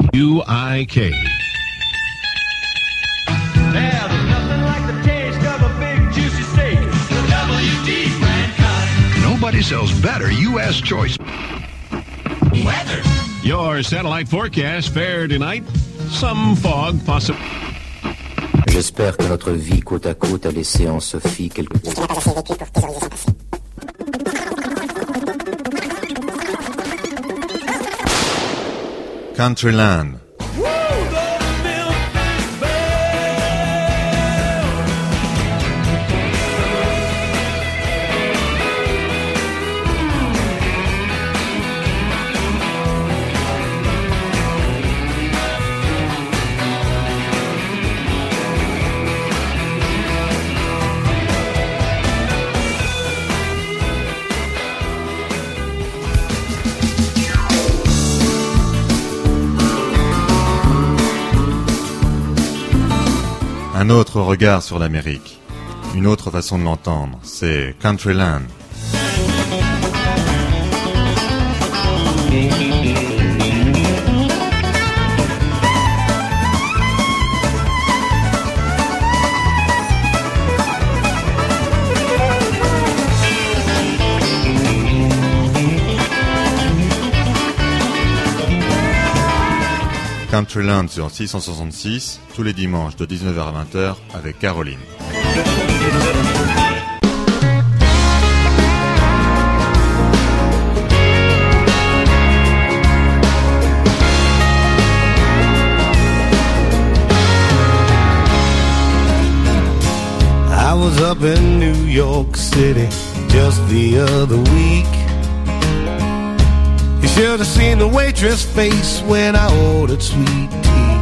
WUIK. There's nothing like the taste of a big juicy steak. The WD brand kind. Nobody sells better U.S. Choice. Weather. Your satellite forecast fair tonight. Some fog, possible. J'espère que notre vie côte à côte a laissé en Sophie quelque chose. Countryland. Un autre regard sur l'Amérique, une autre façon de l'entendre, c'est Countryland. Countryland sur 666, tous les dimanches de 19h à 20h avec Caroline. I was up in New York City just the other week. You should have seen the waitress face when I ordered sweet tea.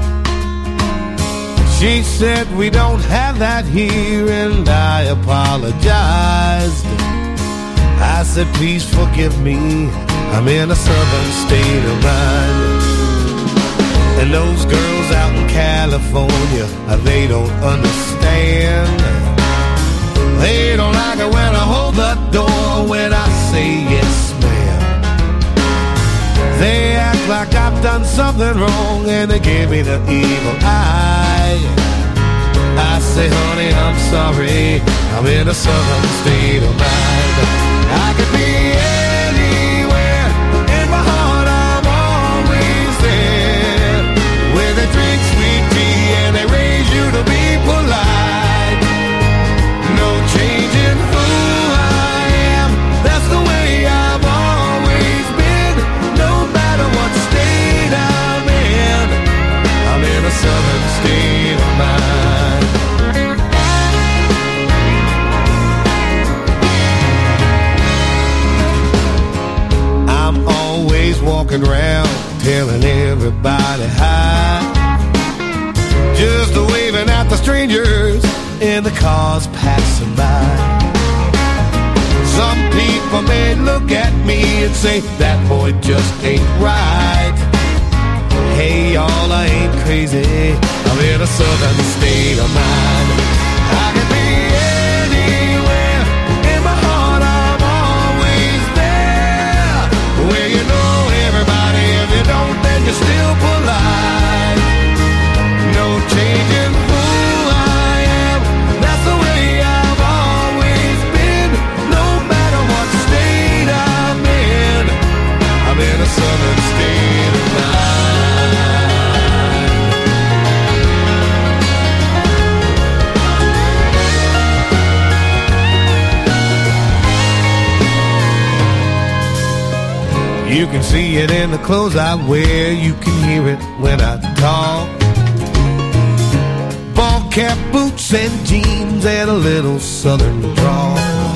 She said we don't have that here, and I apologized. I said please forgive me, I'm in a southern state of mind. And those girls out in California, they don't understand. They don't like it when I hold the door when I say yes ma'am. They act like I've done something wrong, and they give me the evil eye. I say, honey, I'm sorry, I'm in a southern state of mind. I could be anywhere, in my heart I'm always there. Where they drink sweet tea and they raise you to be polite. No changing who I am, that's the way I've always been. No matter what state I'm in a southern state of mind. I'm always walking around telling everybody hi, just waving at the strangers in the cars passing by. Some people may look at me and say that boy just ain't right. Hey y'all, I ain't crazy, I'm in a southern state of mind. I can be anywhere, in my heart I'm always there. Where you know everybody, if you don't then you're still polite. No changing who I am, that's the way I've always been. No matter what state I'm in a southern state of mind. You can see it in the clothes I wear, you can hear it when I talk. Ball cap, boots and jeans and a little southern drawl.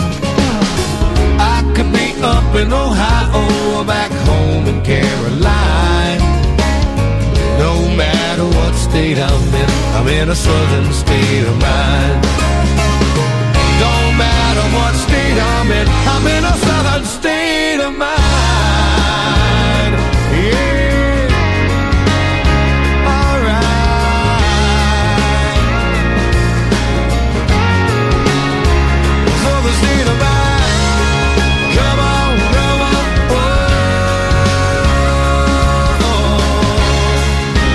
I could be up in Ohio or back home in Caroline. No matter what state I'm in a southern state of mind. Don't matter what state I'm in a southern state of mind. Yeah, alright. Southern state of mind. Come on, come on. Oh, oh, oh.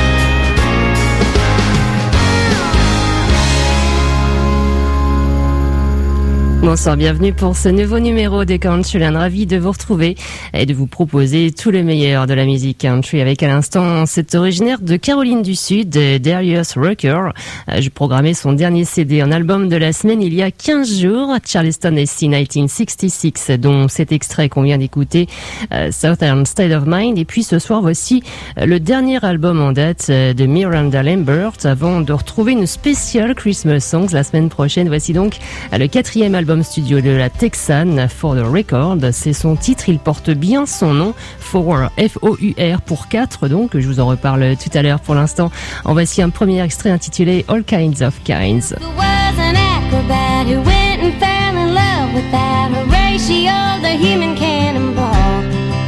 Bonsoir, bienvenue pour ce nouveau numéro de Countryland. Ravi de vous retrouver et de vous proposer tout le meilleur de la musique country avec à l'instant cet originaire de Caroline du Sud, Darius Rucker. Je programmais son dernier CD en album de la semaine il y a 15 jours, Charleston SC 1966, dont cet extrait qu'on vient d'écouter, Southern State of Mind. Et puis ce soir, voici le dernier album en date de Miranda Lambert avant de retrouver une spéciale Christmas Songs la semaine prochaine. Voici donc le 4e album studio de la Texane, For the Record. C'est son titre, il porte bien son nom, For, F-O-U-R pour 4, donc je vous en reparle tout à l'heure. Pour l'instant, en voici un premier extrait intitulé All Kinds of Kinds. There was an acrobat who went and fell in love with that Horatio, the human cannonball.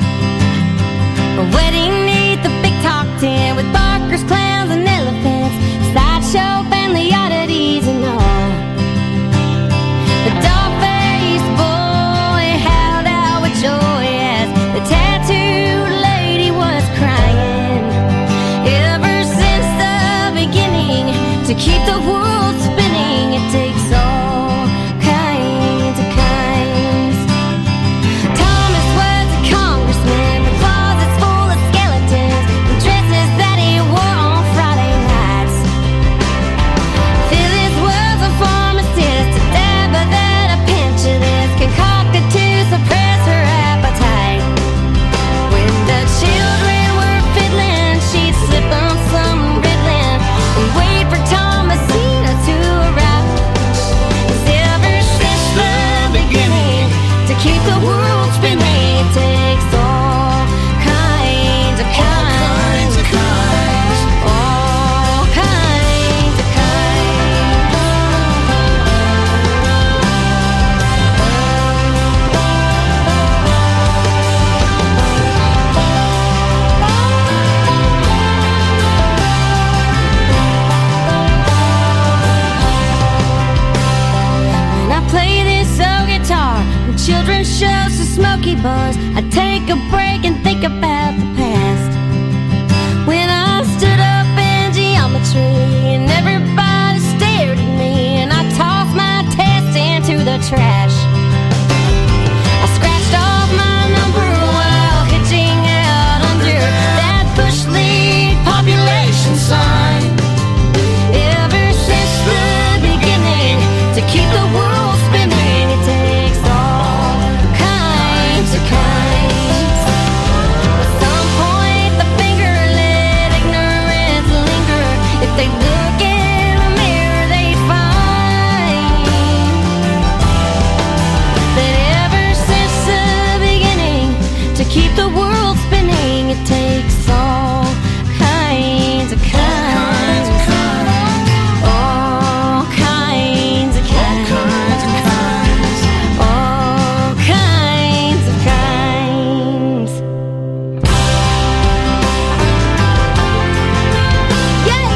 A wedding neath the big top 10 with barkers, clowns, and elephants, sideshow, family oddities, and all. The dog-faced boy howled out with joy as the tattooed lady was crying. Ever since the beginning, to keep the world spinning, it takes all kinds of kinds. Thomas was a congressman with closets full of skeletons and dresses that he wore on Friday nights. Phyllis was a pharmacist, a dabber that a pensionist concocted to suppress her appetite. When the children were fiddling, she'd slip on some Ritalin and wait for Thomasina to arrive. 'Cause ever since the beginning, to keep the world spinning, it takes all kinds of kinds. All kinds of kinds. When I play this old guitar in children's shows to smoky bars, I take a break and think about the past. When I stood up in geometry and everybody stared at me, and I tossed my test into the trash. I scratched off my number while hitching out under that bush league population sign. Ever since the beginning, to keep the world spinning, it takes all kinds of kinds. At some point, the finger let ignorance linger. If they look in the mirror, they find that ever since the beginning, to keep the world spinning, it takes all kinds of kinds. All kinds of kinds. All kinds of kinds. Yeah,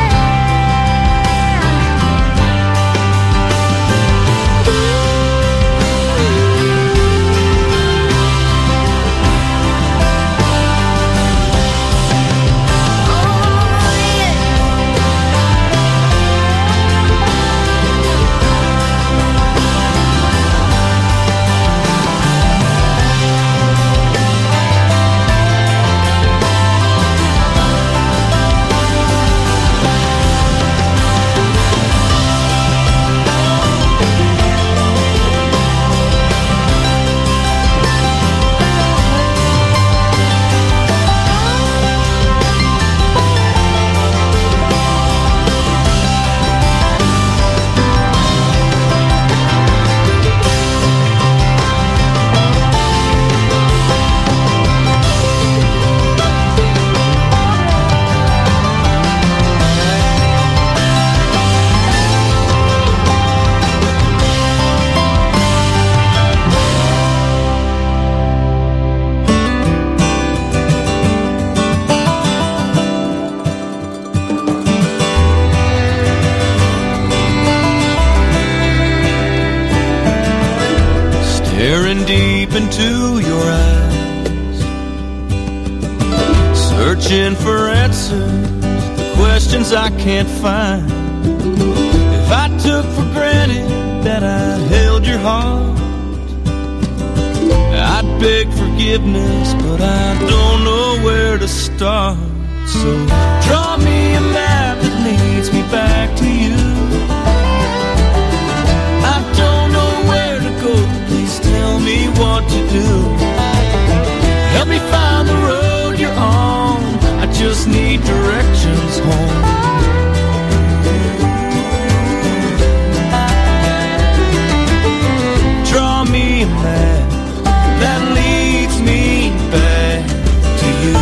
Staring deep into your eyes, searching for answers, the questions I can't find. If I took for granted that I held held your heart. I'd beg forgiveness, but I don't know where to start. So draw me a map that leads me back to you. I don't know where to go, please tell me what to do. Help me find the road you're on, I just need directions home. Draw me a map that leads me back to you.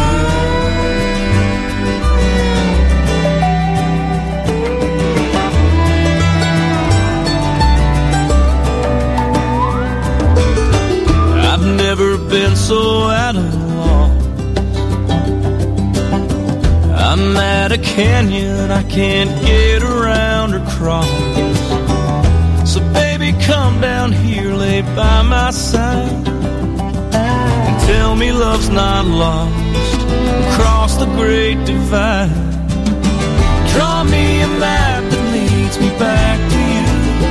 I've never been so at a loss. I'm at a canyon I can't get around or cross. So baby, come down here, lay by my side, and tell me love's not lost across the great divide. Draw me a map that leads me back to you.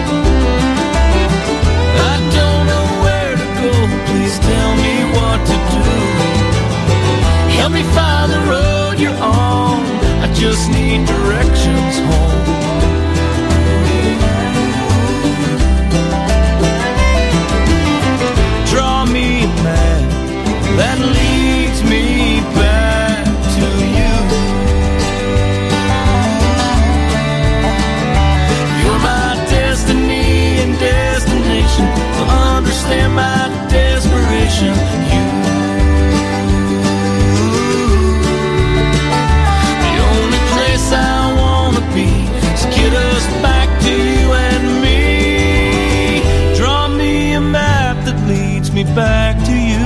I don't know where to go, please tell me what to do. Help me find the road you're on, I just need directions home. Draw me a map that leads me back to you. You're my destiny and destination, so understand my desperation. You, the only place I wanna be is get us back to you and me. Draw me a map that leads me back to you.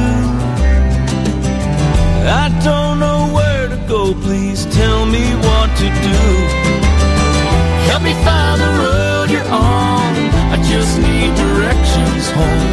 I don't know where to go, please tell me what to do. Help me find the road you're on, I just need directions home.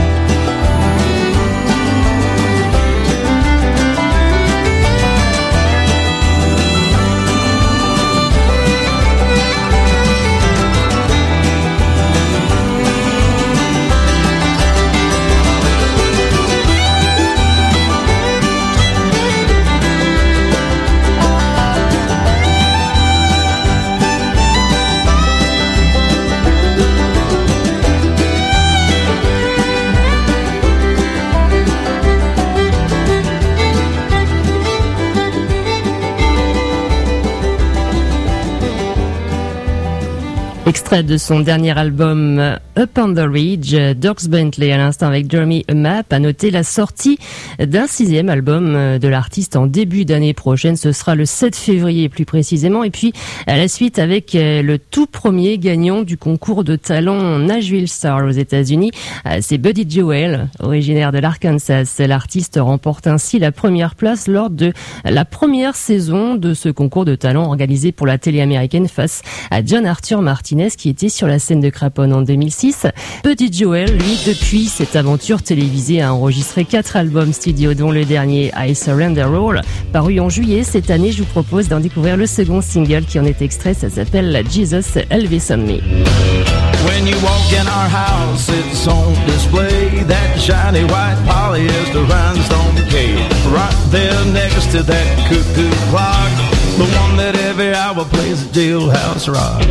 Extrait de son dernier album Up on the Ridge, Dierks Bentley à l'instant avec Jeremy A Map. A noter la sortie d'un 6e album de l'artiste en début d'année prochaine. Ce sera le 7 février plus précisément. Et puis à la suite avec le tout premier gagnant du concours de talent Nashville Star aux États-Unis, c'est Buddy Joel, originaire de l'Arkansas. L'artiste remporte ainsi la première place lors de la première saison de ce concours de talent organisé pour la télé américaine face à John Arthur Martinez qui était sur la scène de Craponne en 2006. Buddy Joel, lui, depuis cette aventure télévisée, a enregistré 4 albums studio, dont le dernier I Surrender All, paru en juillet cette année. Je vous propose d'en découvrir le second single qui en est extrait. Ça s'appelle Jesus Elvis on Me. When you walk in our house, it's on display. That shiny white polyester rhinestone cake, right there next to that cuckoo clock, the one that every hour plays a jailhouse rock.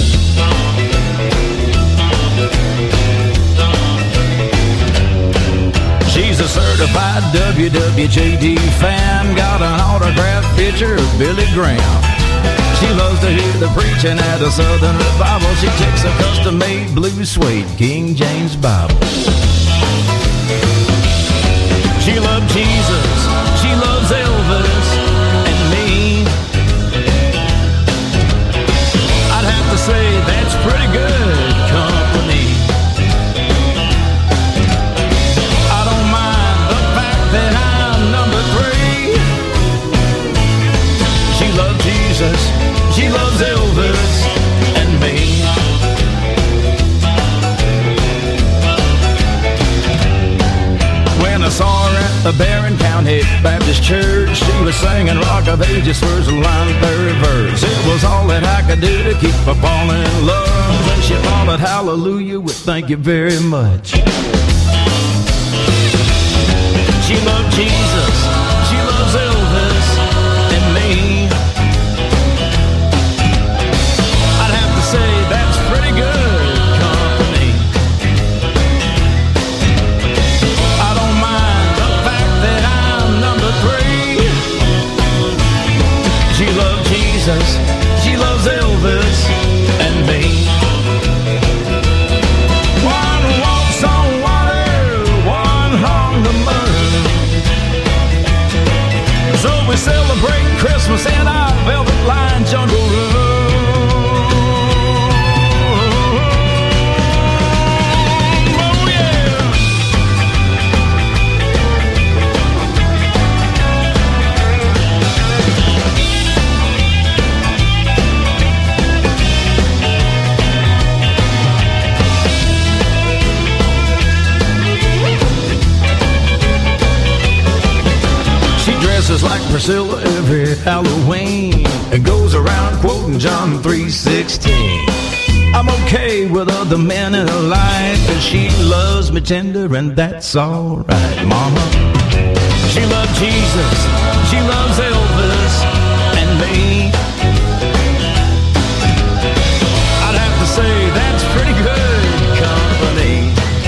She's a certified WWJD fan, got an autographed picture of Billy Graham. She loves to hear the preaching at a Southern revival. She takes a custom-made blue suede King James Bible. She loves Jesus, she loves Elvis and me. I'd have to say that's pretty good company. I don't mind the fact that I'm number 3. She loves Jesus, she loves Elvis and me. When I saw her at the Barron County Mount Baptist Church. She was singing Rock of Ages, first line, third verse. It was all that I could do to keep her falling in love. And she followed hallelujah with thank you very much. She loved Jesus, she loves Elvis and me. I'd have to say that's pretty good company. I don't mind the fact that I'm number 3. She loved Jesus, she loves Elvis and me. One walks on water, one on the moon. So we celebrate Christmas in our velvet-lined jungle room. Oh yeah! She dresses like Priscilla every Halloween and goes around quoting John 3:16. I'm okay with other men in her life, and she loves me tender, and that's alright, mama. She loved Jesus, she loves Elvis and me. I'd have to say that's pretty good company.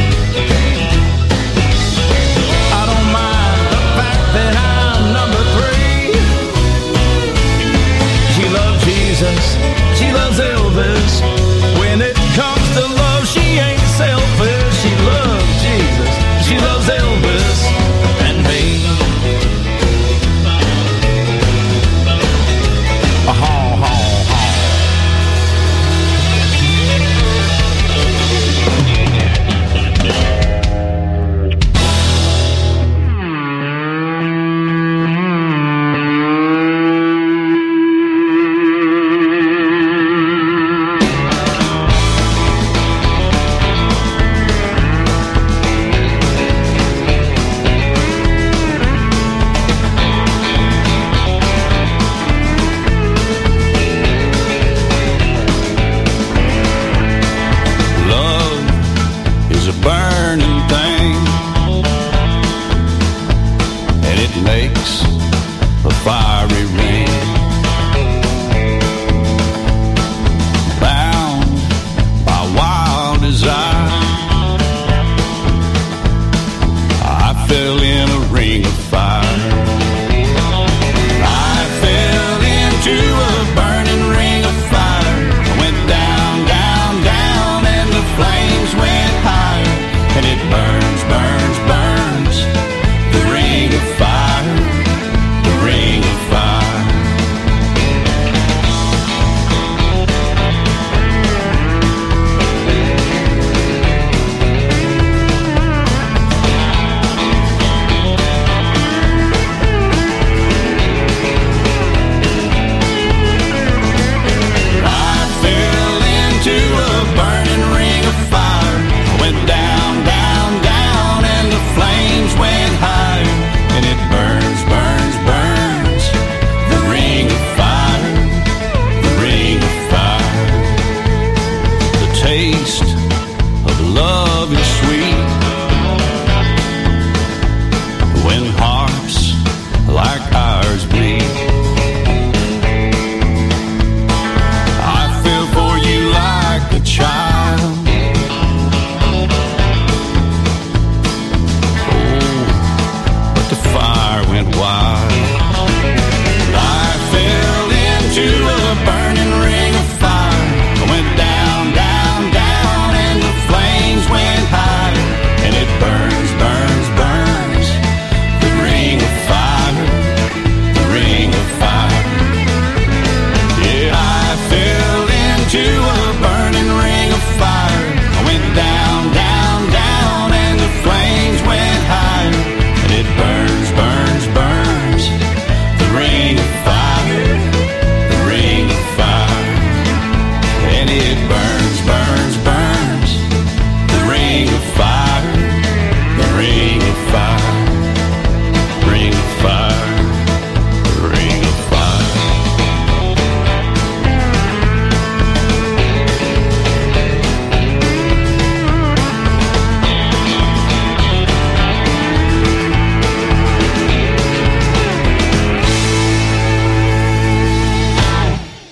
I don't mind the fact that I'm number 3. She loves Jesus, she loves Elvis. When it comes to love, she ain't selfish. She loves Jesus, she loves Elvis and me.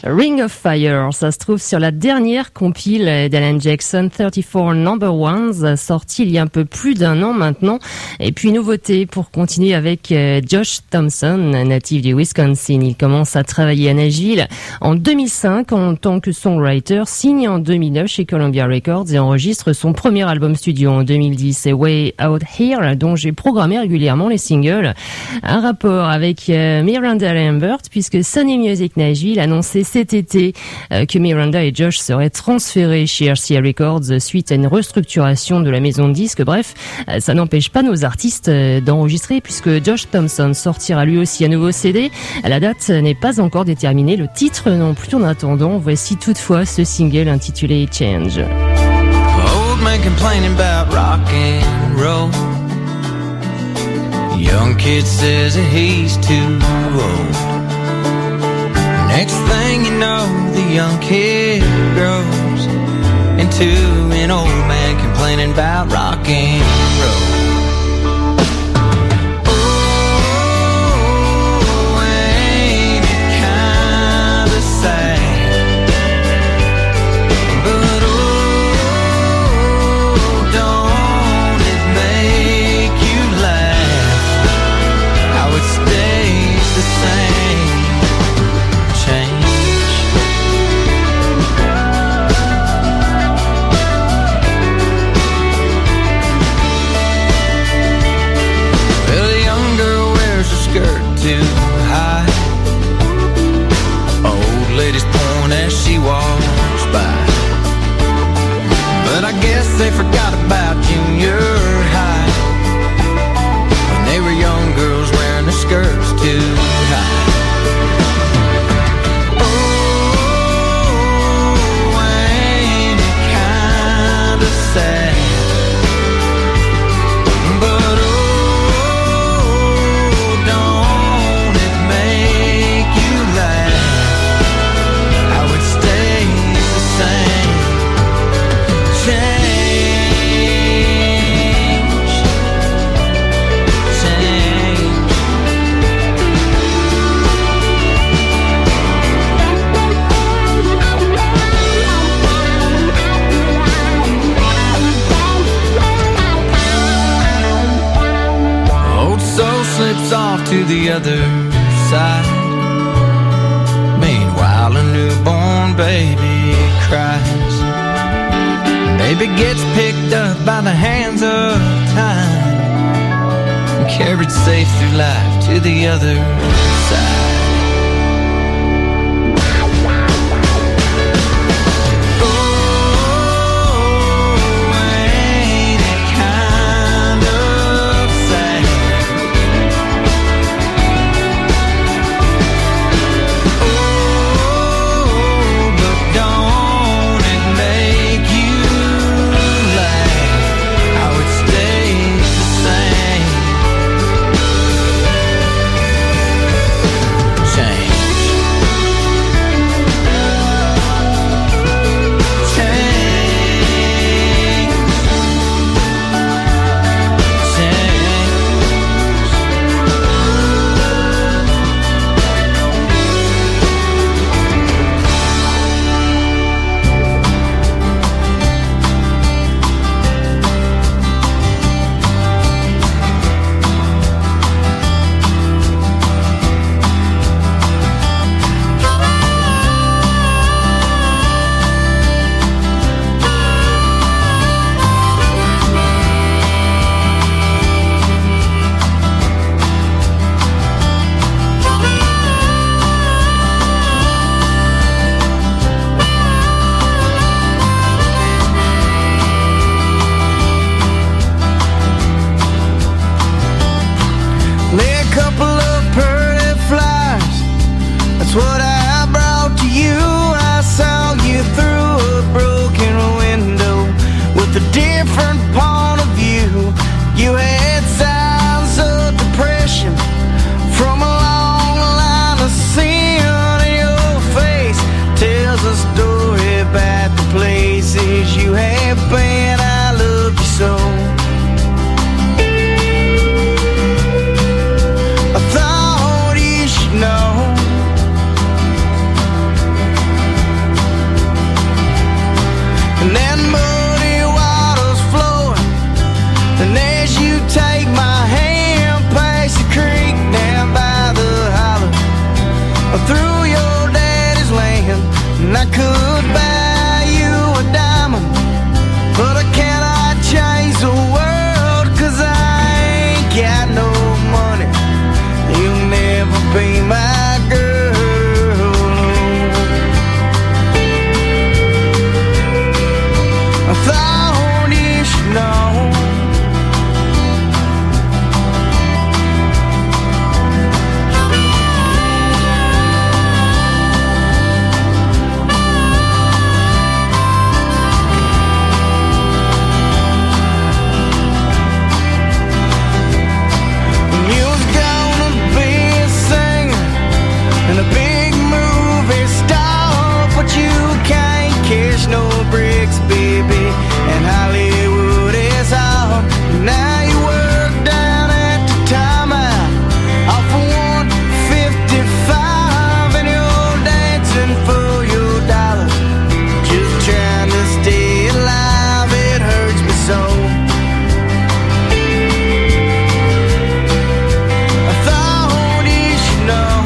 Ring of Fire, ça se trouve sur la dernière compile d'Alan Jackson, 34 Number Ones, sortie il y a un peu plus d'un an maintenant. Et puis nouveauté pour continuer avec Josh Thompson, natif du Wisconsin. Il commence à travailler à Nashville en 2005 en tant que songwriter, signe en 2009 chez Columbia Records et enregistre son premier album studio en 2010, Way Out Here, dont j'ai programmé régulièrement les singles. Un rapport avec Miranda Lambert, puisque Sony Music Nashville annonçait cet été que Miranda et Josh seraient transférés chez RCA Records suite à une restructuration de la maison de disques. Bref, ça n'empêche pas nos artistes d'enregistrer, puisque Josh Thompson sortira lui aussi un nouveau CD. La date n'est pas encore déterminée, le titre non plus. En attendant, voici toutefois ce single intitulé Change. Old man complaining about rock and roll. Young kid says that he's too old. Next thing you know, the young kid grows into an old man complaining about rock and roll. Too high. Old ladies point as she walks by. But I guess they forgot about junior high, when they were young girls wearing their skirts too high. Oh, ain't it kinda sad? But off to the other side. Meanwhile, a newborn baby cries. Baby gets picked up by the hands of time and carried safe through life to the other side. through your daddy's land, and I could buy you a diamond, but I cannot change the world, 'cause I ain't got no money. You'll never be my girl. I thought you should know. A big movie star, but you can't cash no bricks, baby, and Hollywood is out. Now you work down at the time out off of 155, and you're dancing for your dollar, just trying to stay alive. It hurts me so. I thought you should know.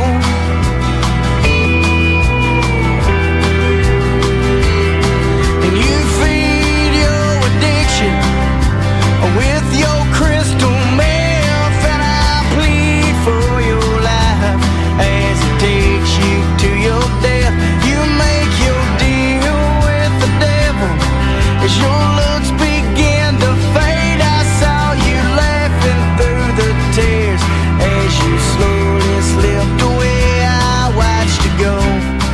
With your crystal meth, and I plead for your life as it takes you to your death. You make your deal with the devil as your looks begin to fade. I saw you laughing through the tears as you slowly slipped away. I watched you go.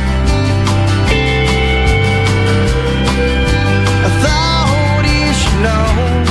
I thought you should know.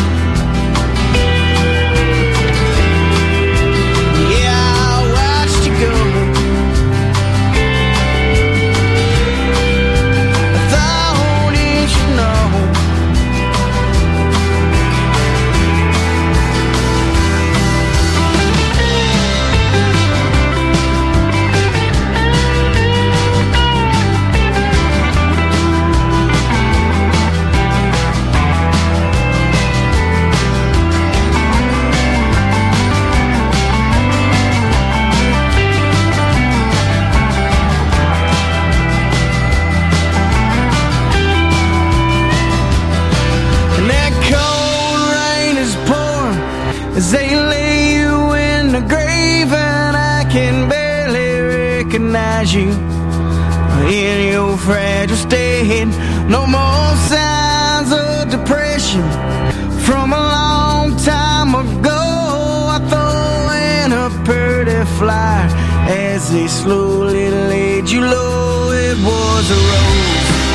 As they lay you in the grave, and I can barely recognize you in your fragile state. No more signs of depression from a long time ago. I throw in a pretty flyer as they slowly laid you low. It was a rose.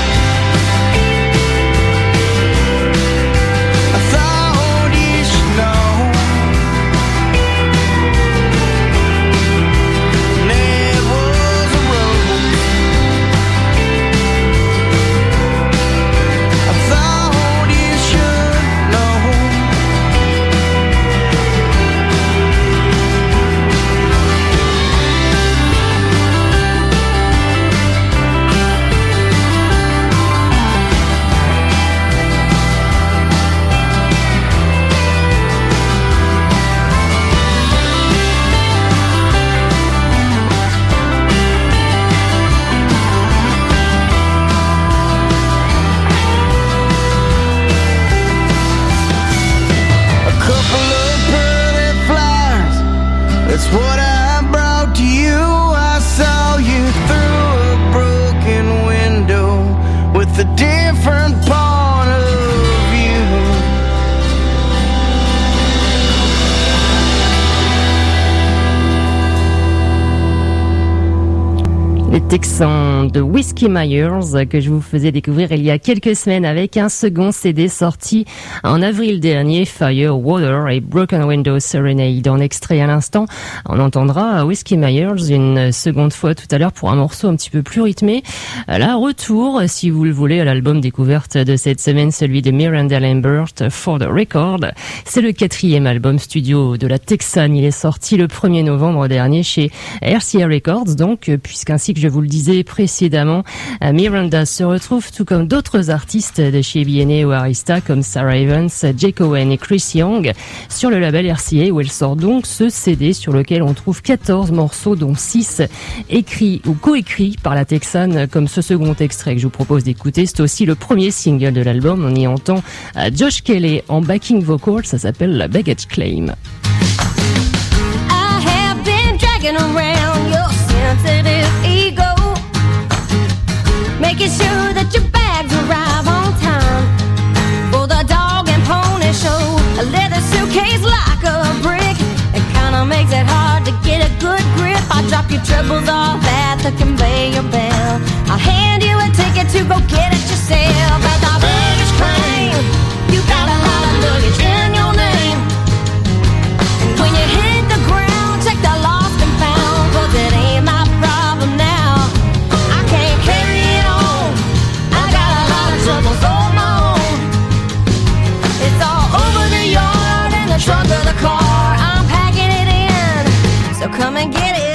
That's what I brought to you. I saw you through a broken window with a different point of view. Les Texans de Whiskey Myers que je vous faisais découvrir il y a quelques semaines avec un second CD sorti en avril dernier, Fire, Water et Broken Window Serenade. En extrait à l'instant, on entendra Whiskey Myers une seconde fois tout à l'heure pour un morceau un petit peu plus rythmé. Là, retour, si vous le voulez, à l'album découverte de cette semaine, celui de Miranda Lambert, For the Record. C'est le 4e album studio de la Texane. Il est sorti le 1er novembre dernier chez RCA Records, donc, puisqu'ainsi que je vous vous le disais précédemment, Miranda se retrouve tout comme d'autres artistes de chez B&A ou Arista comme Sarah Evans, Jake Owen et Chris Young sur le label RCA où elle sort donc ce CD sur lequel on trouve 14 morceaux dont 6 écrits ou coécrits par la Texane comme ce second extrait que je vous propose d'écouter. C'est aussi le premier single de l'album. On y entend Josh Kelly en backing vocal, ça s'appelle la Baggage Claim. I have been dragging around your sensitive ego, making sure that your bags arrive on time for the dog and pony show. A leather suitcase like a brick, it kinda makes it hard to get a good grip. I drop your troubles off at the conveyor belt. I'll hand you a ticket to go get it yourself. At the baggage claim, you got a lot of luggage in your name. And when you hit the ground, check the lost and found, 'cause it ain't my problem now. I can't carry it on, I got a lot of troubles on my own. It's all over the yard and the trunk of the car. I'm packing it in, so come and get it.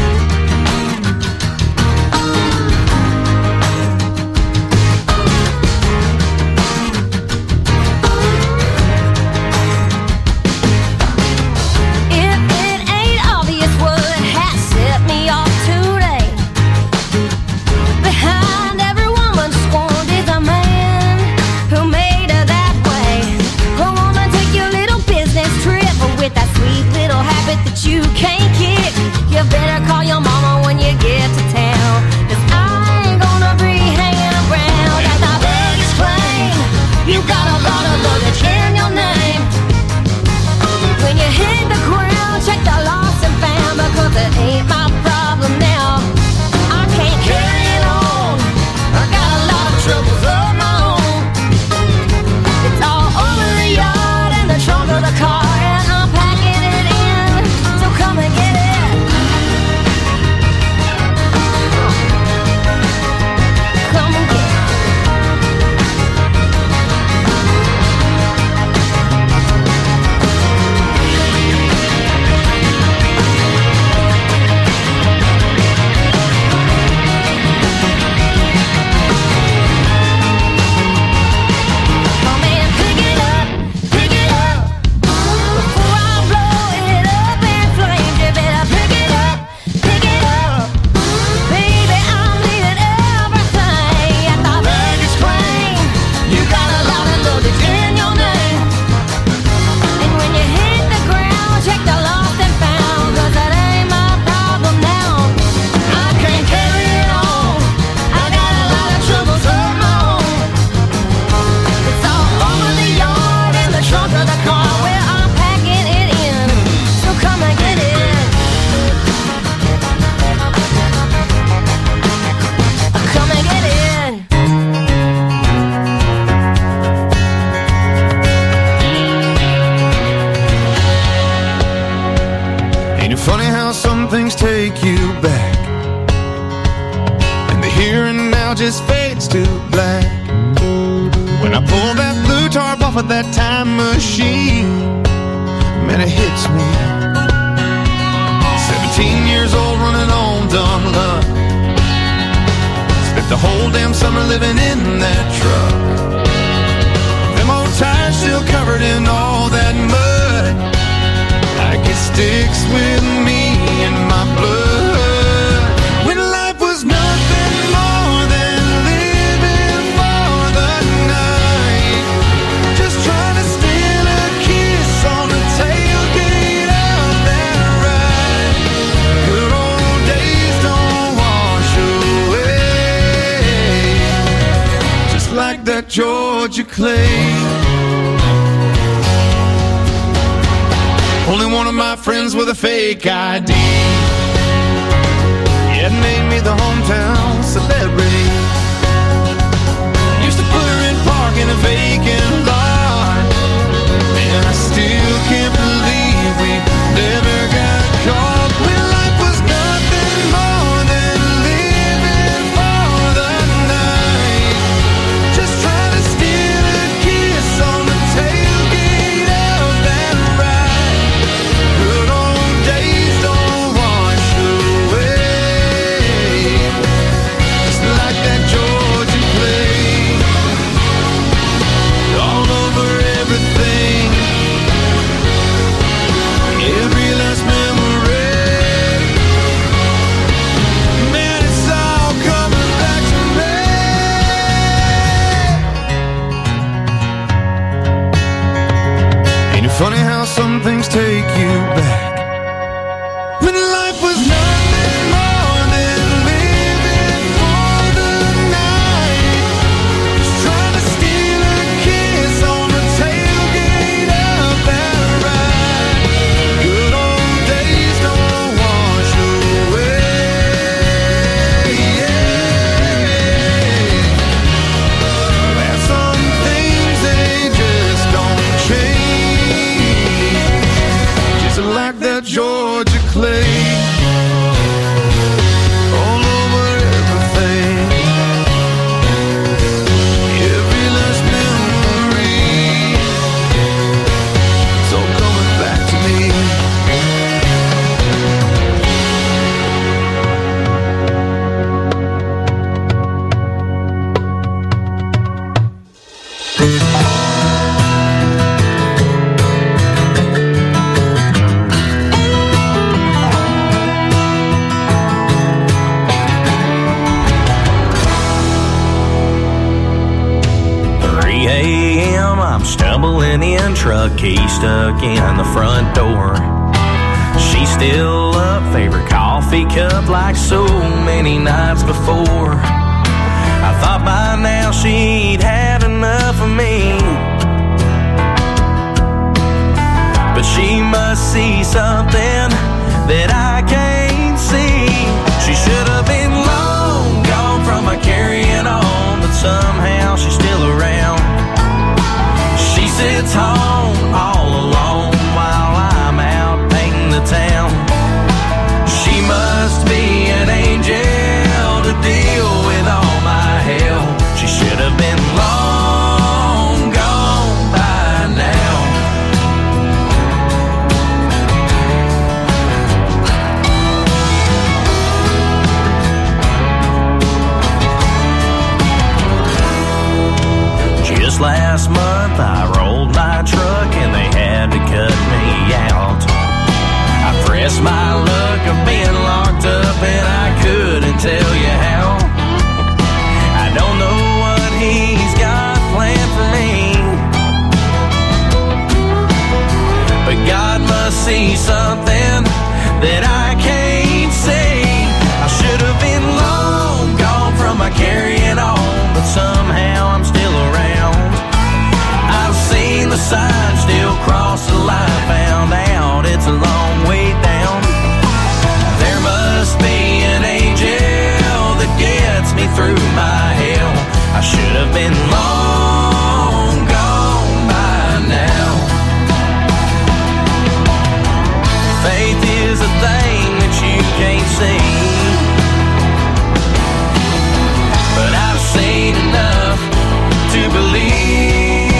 You can't kick. You better call your mama when you get to town, 'cause I ain't gonna be hanging around at the baggage claim. You got a lot of luggage in your name. When you hit the ground, check the lost and found, because it ain't my problem now. I can't carry it on, I got a lot of troubles of my own. It's all over the yard and the trunk of the car, and I'm packing it in, so come and get it. Come and get it. Come and pick it up before I blow it up in flames. You better pick it up, baby. I'm leaving everything at the baggage claim. You got a lot of luggage in your name, and when you hit the ground, check the lost and found, 'cause that ain't my problem now. I can't carry it on, I got a lot of troubles of my own. It's all over the yard and the trunk of the car where I'm packing it in, so come and get it. Come and get it. Ain't it funny how some things take you back, and the here and now just fades to black. When I pull that blue tarp off of that time machine, man, it hits me. 17 years old running on dumb luck, spent the whole damn summer living in that truck. Them old tires still covered in all that mud, like it sticks with me in my blood. When life was nothing more than living for the night, just trying to steal a kiss on the tailgate of that ride. Good old days don't wash away, just like that Georgia clay. Only one of my friends with a fake ID, yeah, made me the hometown celebrity. Used to put her in park in a vacant lot, and I still can't believe we never got caught. When life was nothing more than living for the night, just trying to steal a kiss on the tailgate of that ride. Good old days don't wash away, I'm stumbling in, truck key stuck in the front door. She's still up, favorite coffee cup like so many nights before. I thought by now she'd had enough of me, but she must see something that I can't see. She should have been long gone from my carrying on, but somehow she's still around. She sits home all alone while I'm out painting the town. She must be an angel to deal with all my hell. She should have been long gone by now. Just last month I rolled my truck and they had to cut me out. I pressed my luck of being locked up and I couldn't tell you how. I don't know what he's got planned for me, but God must see something that I can't see. I should have been long gone from my carrying on, but somehow I'm still around. I've seen the sign, still cross the line, found out it's a long way down. There must be an angel that gets me through my hell. I should have been long gone by now. Faith is a thing that you can't see, but I've seen enough to believe.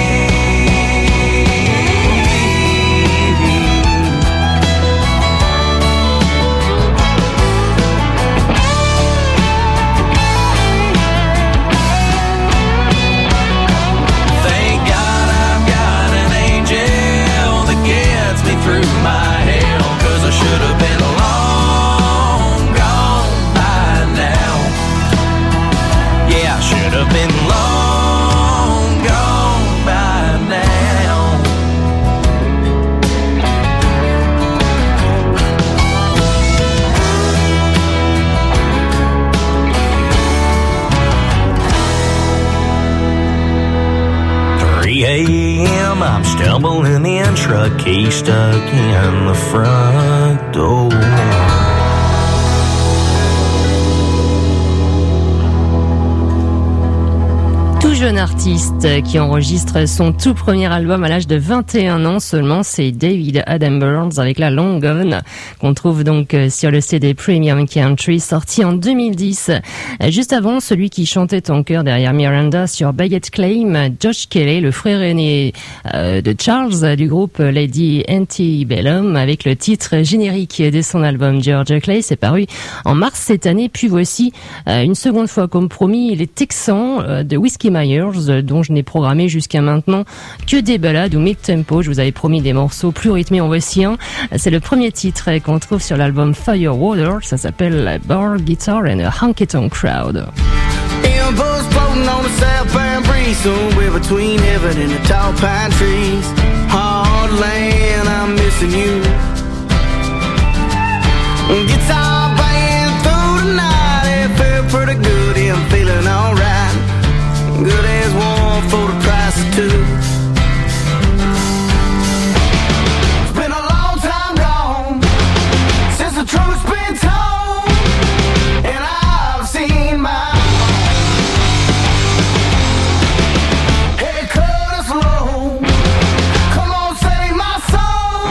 Through my hell, 'cause I should have been long gone by now. Yeah, I should have been long gone by now. A.m. I'm stumbling in, truck key stuck in the front door. Tout jeune artiste qui enregistre son tout premier album à l'âge de 21 ans seulement, c'est David Adam Burns avec la Long Gone, qu'on trouve donc sur le CD Premium Country sorti en 2010. Juste avant, celui qui chantait en chœur derrière Miranda sur Baggett Claim, Josh Kelly, le frère aîné de Charles du groupe Lady Antebellum, avec le titre générique de son album Georgia Clay, c'est paru en mars cette année. Puis voici une seconde fois comme promis les Texans de Whiskey Myers, dont je n'ai programmé jusqu'à maintenant que des ballades ou mid-tempo. Je vous avais promis des morceaux plus rythmés, en voici un. C'est le premier titre qu'on trouve sur l'album Firewater, ça s'appelle Bar Guitar and a Honky Tonk Crowd. Impulse floating on the southbound breeze, somewhere between heaven and the tall pine trees. Hard land, I'm missing you. Guitar playing through the night, it felt pretty good, I'm feeling alright. Good as one for the price of two. It's been a long time gone since the truth's been told, and I've seen my head cut as low. Come on, save my soul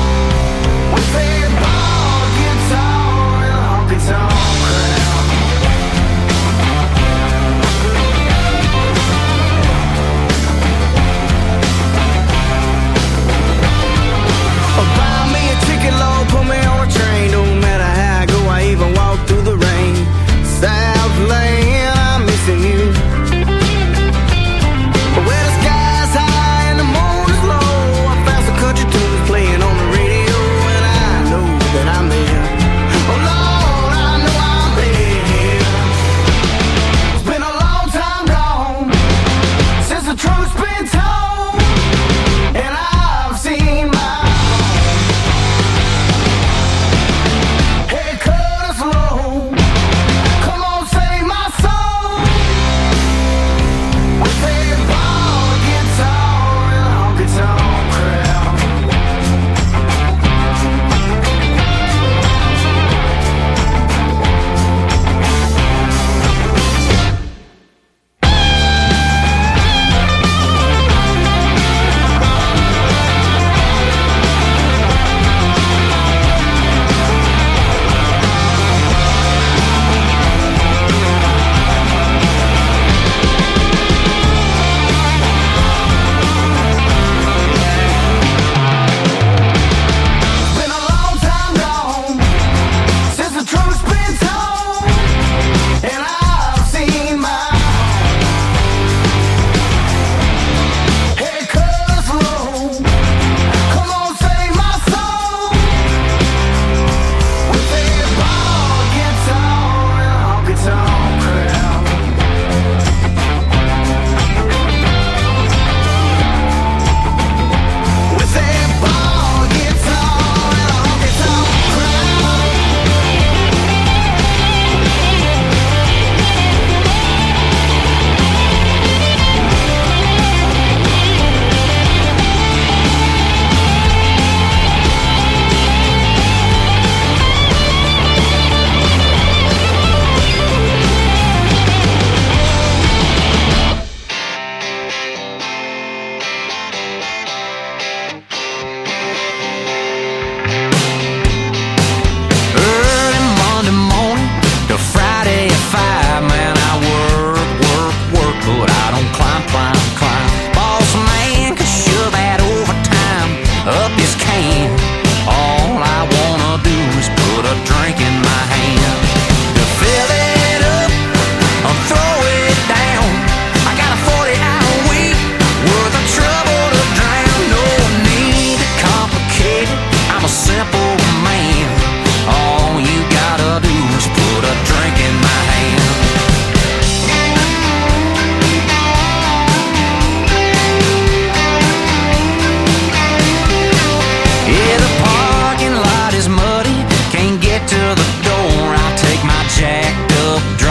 with that bar guitar and a honky tonk crowd.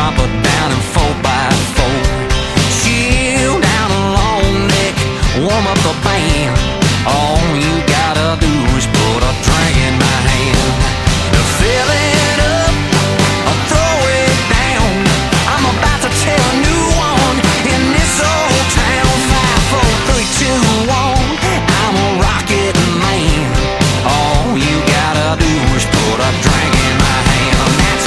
drop her down in 4x4. Chill down a long neck, warm up the band. All you gotta do is put a drink in my hand. Fill it up, or throw it down. I'm about to tell a new one in this old town. 5, 4, 3, 2, 1. I'm a rocket man. All you gotta do is put a drink in my hand. That's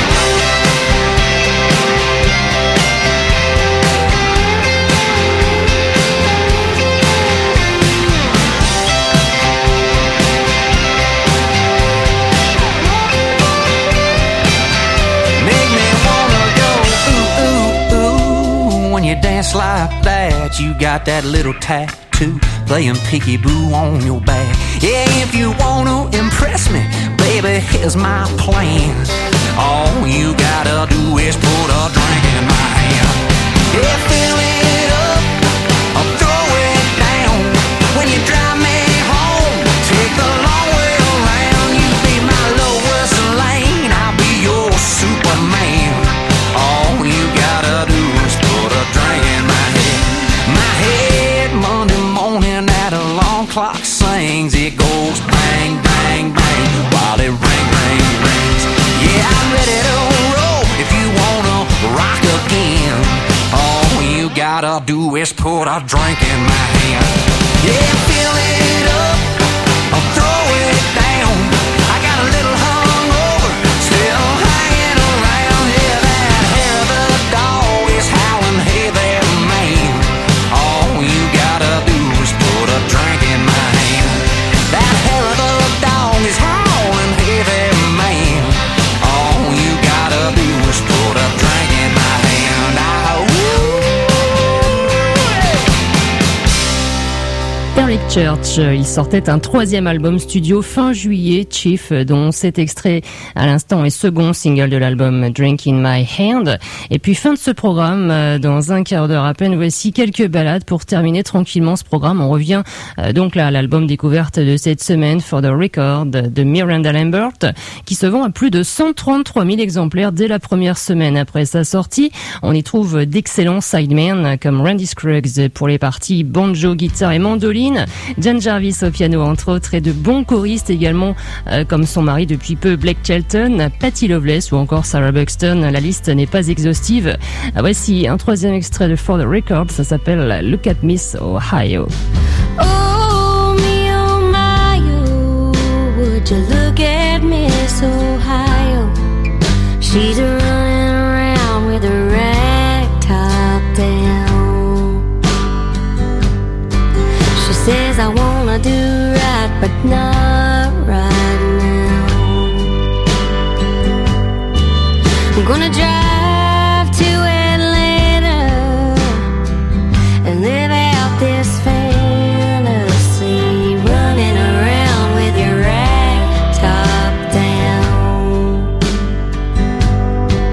dance like that, you got that little tattoo playing peekaboo on your back. Yeah, if you wanna impress me, baby, here's my plan. All you gotta do is put a drink in my hand. Yeah, fill it up or throw it down. When you drive me home, take the long way around. You be my lowest lane, I'll be your Superman. All you gotta do is put a drink in my head. My head Monday morning at alarm clock sings. It goes bang, bang, bang while it rings. Yeah, I'm ready to roll if you wanna rock again. All you gotta do is put a drink in my hand. Yeah, fill it up or throw it down. I got a little hungover, still hanging around. Yeah, that hair of the dog is howling, hey there, man. All you gotta do is put a drink in my hand. That hair of the dog is howling, hey there, man. All you gotta do is put a drink in my hand. Eric Church, il sortait un 3e album studio fin juillet, Chief, dont cet extrait à l'instant est second single de l'album Drink in My Hand. Et puis fin de ce programme, dans un quart d'heure à peine, voici quelques ballades pour terminer tranquillement ce programme. On revient donc là à l'album découverte de cette semaine, For the Record, de Miranda Lambert, qui se vend à plus de 133 000 exemplaires dès la première semaine après sa sortie. On y trouve d'excellents sidemen comme Randy Scruggs pour les parties banjo, guitare et mandoline, Jan Jarvis au piano entre autres, et de bons choristes également comme son mari depuis peu Blake Shelton, Patti Loveless ou encore Sarah Buxton. La liste n'est pas exhaustive. Voici un 3e extrait de For the Record, ça s'appelle Look at Miss Ohio. Oh, me oh my, oh, would you look at Miss Ohio? She's running around with a rag top down. She says I wanna do right, but not right now. I'm gonna drive to Atlanta and live out this fantasy, running around with your rag top down.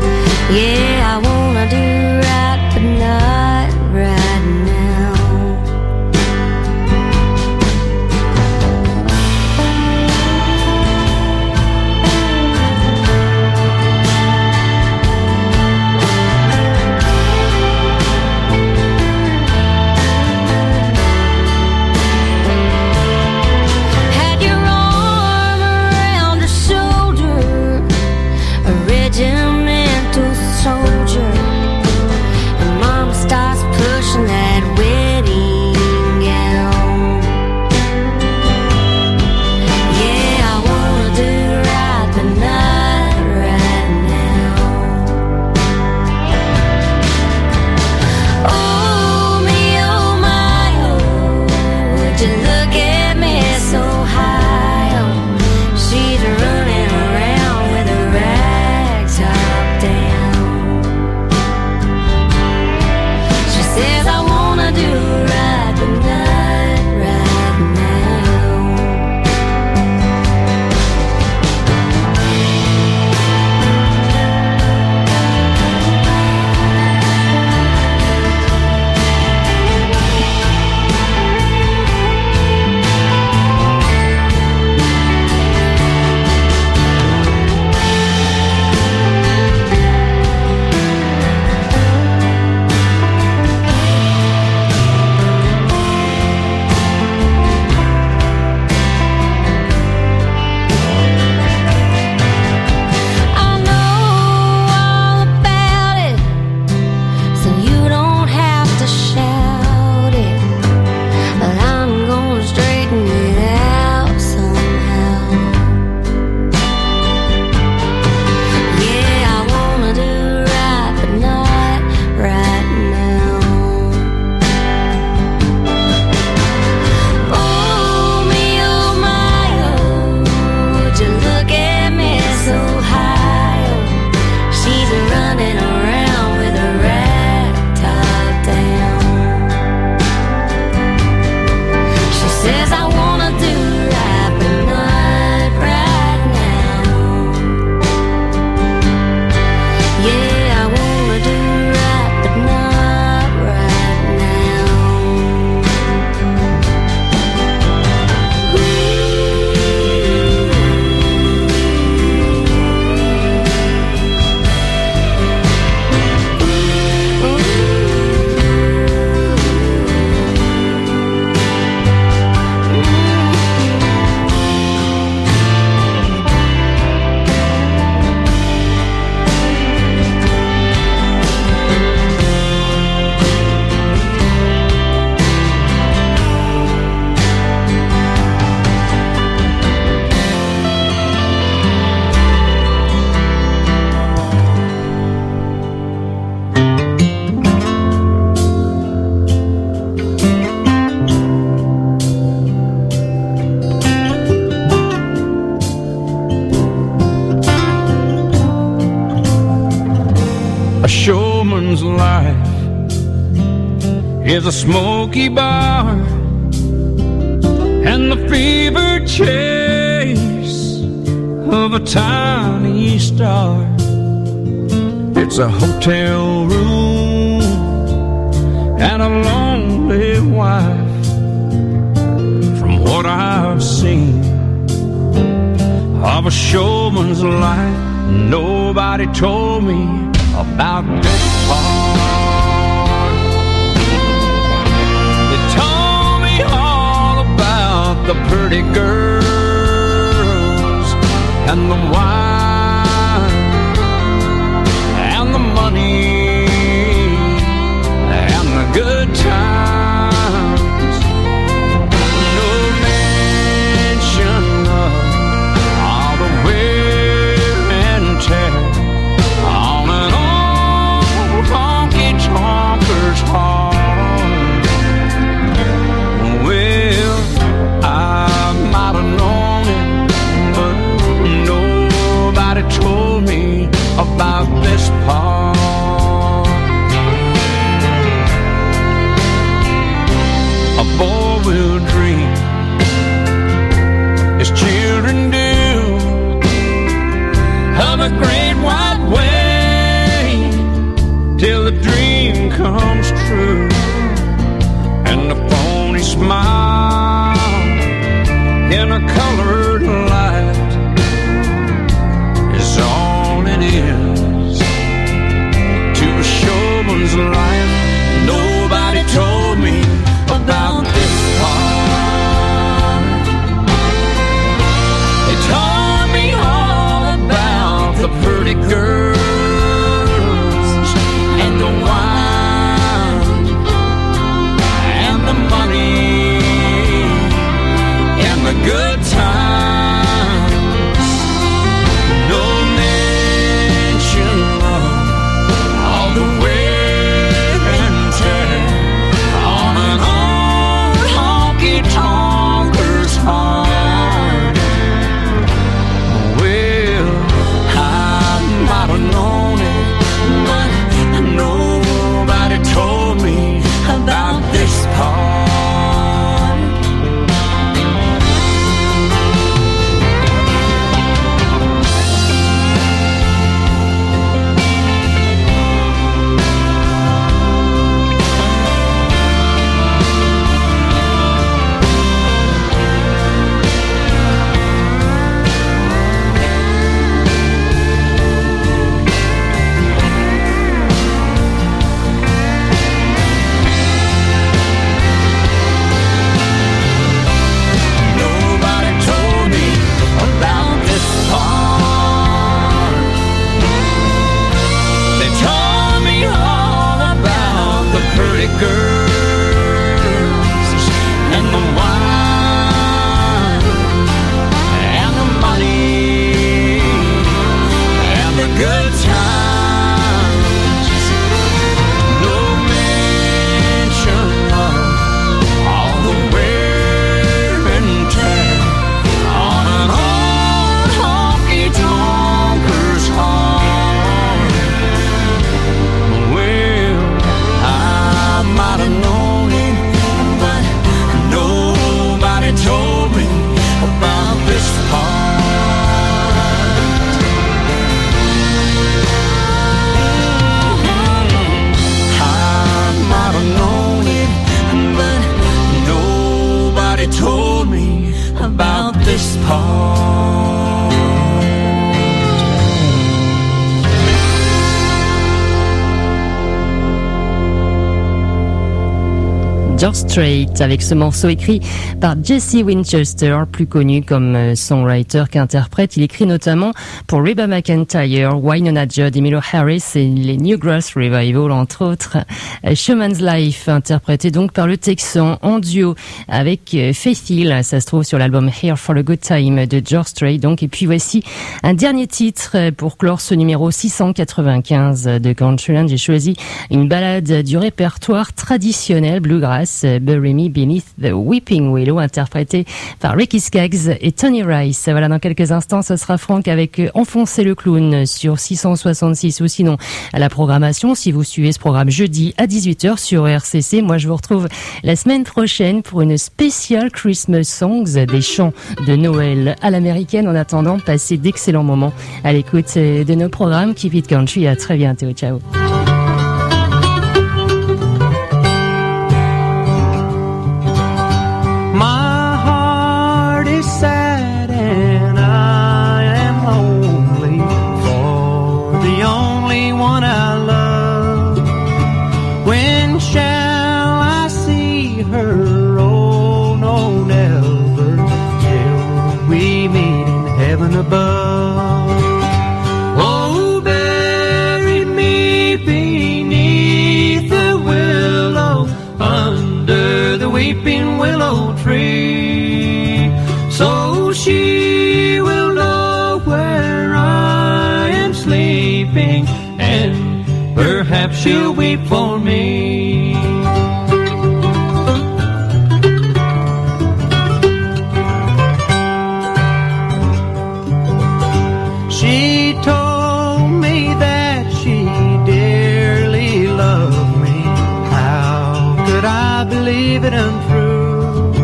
A showman's life is a smoky bar and the fever chase of a tiny star. It's a hotel room and a lonely wife. From what I've seen of a showman's life, nobody told me about this part. They told me all about the pretty girls and the wine and the money and the good times. No mention of all the wear and tear on an old honky-tonker's heart. Well, I might have known it, but nobody told me about this part. A boy will dream as children do of a great white way till the dream comes true, and the phony smile in a colored light is all it is to a showman's life. Nobody told me about this part. They told me all about the pretty girls and the wine and the money and the good times. No mention of all the wear and tear on an old honky-tonker's heart. Well, I might have known it, but nobody told me about this part. Nobody told me about this part. They told me all about the pretty girls and the wine and the money and the good times. No mention of all the wear and tear on an old honky-tonker's heart. Well, I might have known it, but nobody told me about this part. I might have known it, but nobody told me about this part. George Strait avec ce morceau écrit par Jesse Winchester, plus connu comme songwriter qu'interprète. Il écrit notamment pour Reba McEntire, Wynonna Judd, Emmylou Harris et les Newgrass Revival, entre autres. Showman's Life, interprété donc par le Texan en duo avec Faith Hill. Ça se trouve sur l'album Here for a Good Time de George Strait. Donc, et puis voici un dernier titre pour clore ce numéro 695 de Countryland. J'ai choisi une ballade du répertoire traditionnel bluegrass Thomas, Bury Me Beneath the Weeping Willow, interprété par Ricky Skaggs et Tony Rice. Voilà, dans quelques instants, ce sera Franck avec Enfoncer le clown sur 666 ou sinon à la programmation. Si vous suivez ce programme jeudi à 18h sur RCC, moi je vous retrouve la semaine prochaine pour une spéciale Christmas Songs, des chants de Noël à l'américaine. En attendant, passez d'excellents moments à l'écoute de nos programmes Keep It Country. À très bientôt. Ciao. My heart is sad and I am lonely for the only one I love. When shall I see her? Oh, no, never till we meet in heaven above. Oh, bury me beneath the willow, under the weeping willow tree, so she will know where I am sleeping, and perhaps she'll weep for me. She told me that she dearly loved me. How could I believe it untrue?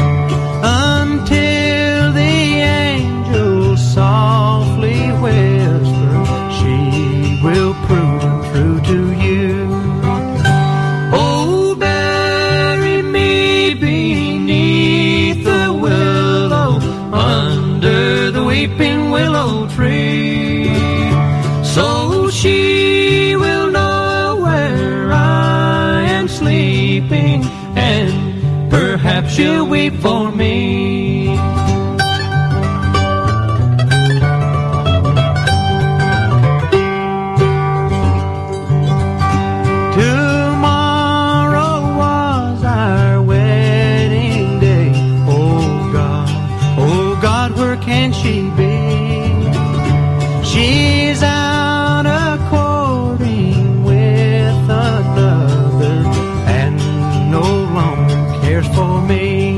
Until the angel softly whispered, she will prove true to you. Oh, bury me beneath the willow, under the weeping willow tree, so she will know where I am sleeping, and perhaps she'll weep for me. Tomorrow was our wedding day. Oh God, where can she be? She's out a-courting with another and no longer cares for me.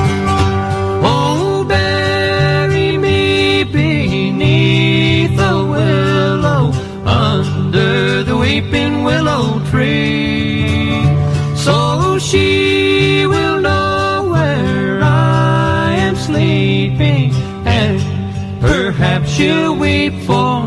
Oh, bury me beneath the willow, under the weeping willow tree, so she will know where I am sleeping, and perhaps she'll weep for